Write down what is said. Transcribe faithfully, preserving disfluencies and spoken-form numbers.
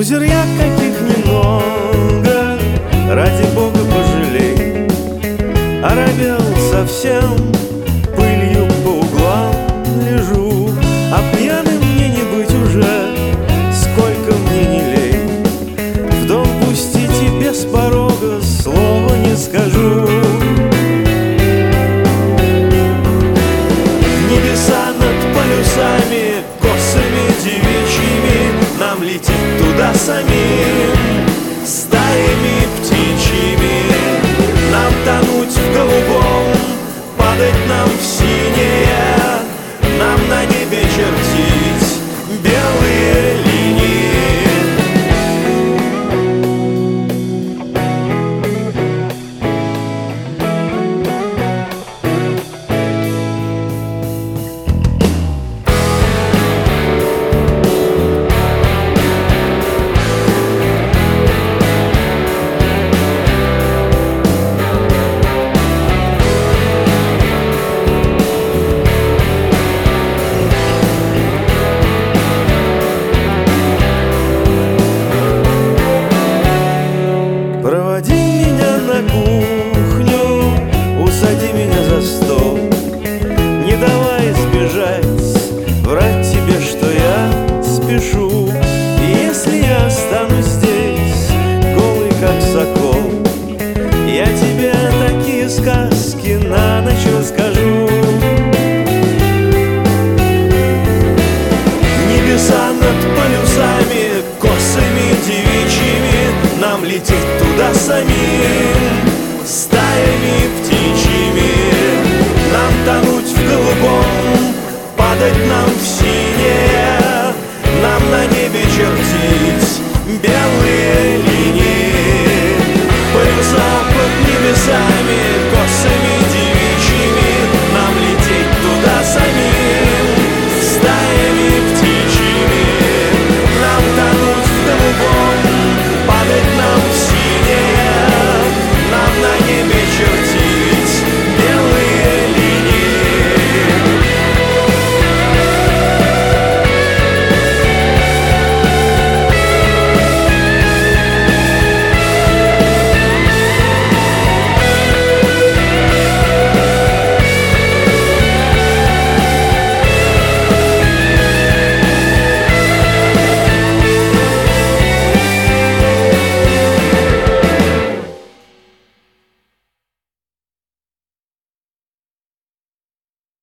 Пузырья каких немного, ради Бога пожалей. Оробел совсем, пылью по углам лежу, а пьяным мне не быть уже, сколько мне не лей. В дом пустите без порога, слова не скажу. Небеса над полюсами, косами девичьими, нам летит туда самим, стаями птичьими. Нам тонуть в голубом, падать нам в синее, нам на небе чертить белые линии. Проводи меня на кухню, усади меня за стол. Не давай сбежать, врать тебе, что я спешу. И если я останусь здесь, голый как сокол, я тебе такие сказки на ночь расскажу. Небеса над полюсами, косами девичьими, нам летит туда самим, стаями птичьими. Нам тонуть в голубом, падать нам в синее, нам на небе чертить белые линии. Полюса под небесами, косы